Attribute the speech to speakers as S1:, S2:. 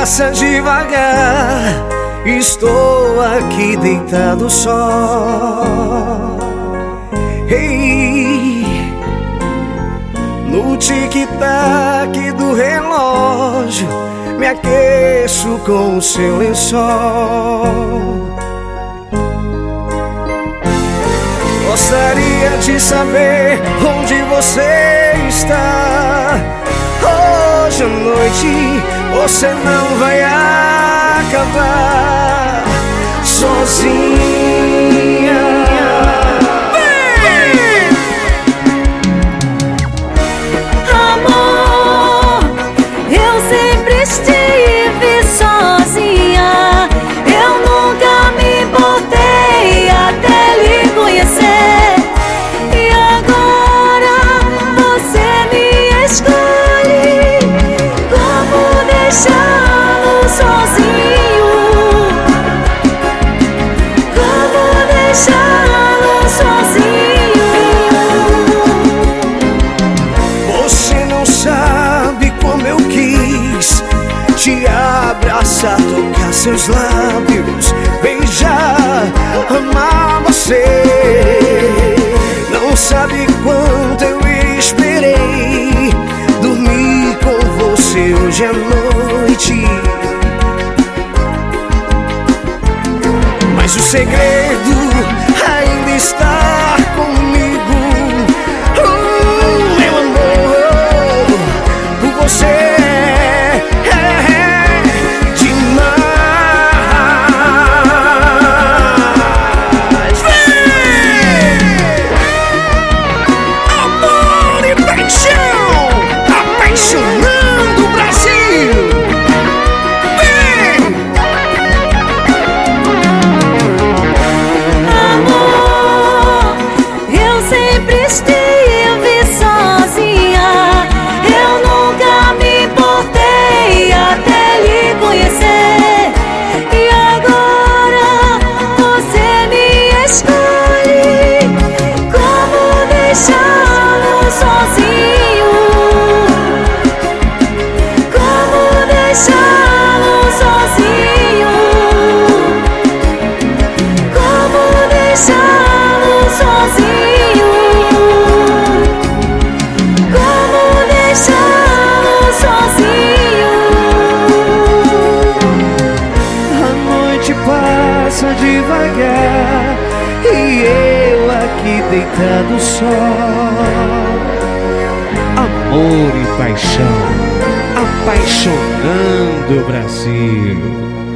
S1: passa devagar, estou aqui deitado só. Hey, no tic-tac do relógio, me aqueço com o seu lençol. Gostaria de saber onde você está. Hoje à noite você não vai acabar sozinha.
S2: Amor, eu sempre estive sozinha. Eu nunca me importei até lhe conhecer. E agora você me escolhe. Como deixá-lo sozinho? Como deixá-lo sozinho?
S1: Você não sabe como eu quis te abraçar, tocar seus lábios, beijar, amar você. Não sabe quanto eu esperei dormir com você hoje à noite. Mas o segredo ainda está comigo. Meu amor, por você é demais. Vem! Amor e paixão, apaixonando o Brasil. Vem!
S2: Amor, eu sempre estive sozinha. Eu nunca me importei até lhe conhecer. E agora você me escolhe. Como deixá-lo sozinho? Como deixá-lo sozinho? Como deixá-lo sozinho? Como deixá-lo sozinho?
S1: A noite passa devagar e eu aqui deitado só. Amor e paixão, apaixonando o Brasil.